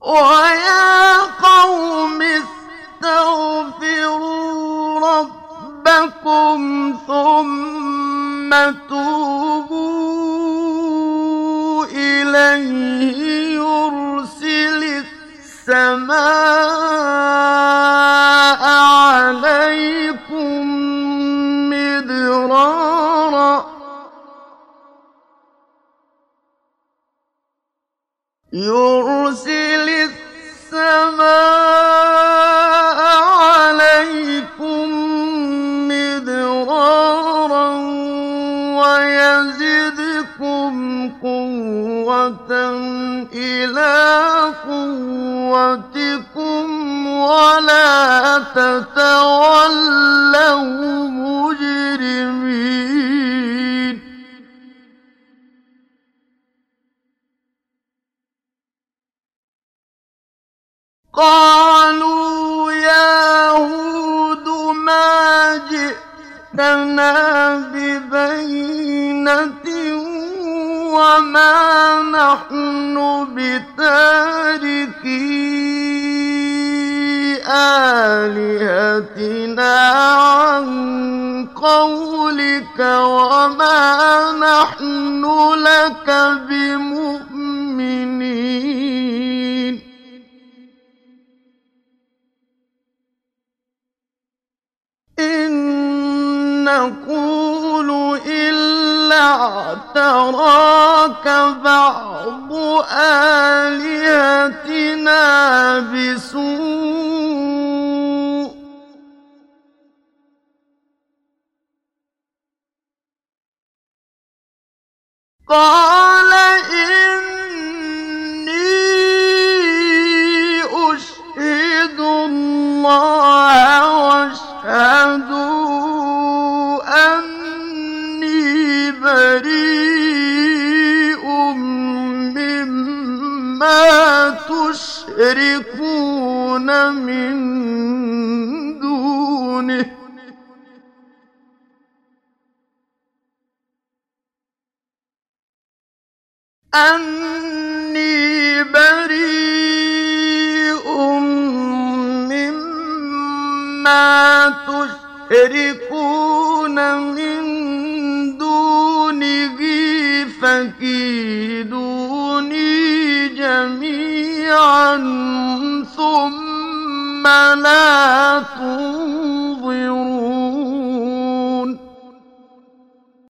ويا قوم استغفروا ربكم ثم توبوا إليه يرسل السماء عليكم مدرارا يرسل السماء عليكم مدرارا ويزدكم قوة إلى قوتكم ولا تتولوا مجرمين قالوا يا هود ما جئتنا ببينة وما نحن بتاركي آلهتنا عن قولك وما نحن لك بمؤمنين إن نقول إلا اعتراك بعض آلهتنا بسوء قال إني أشهد الله واشهدوا أني بريء مما تشركون من دونه أني بريء مما تشركون من دونه فكيدوني جميعا ثم لا تنظرون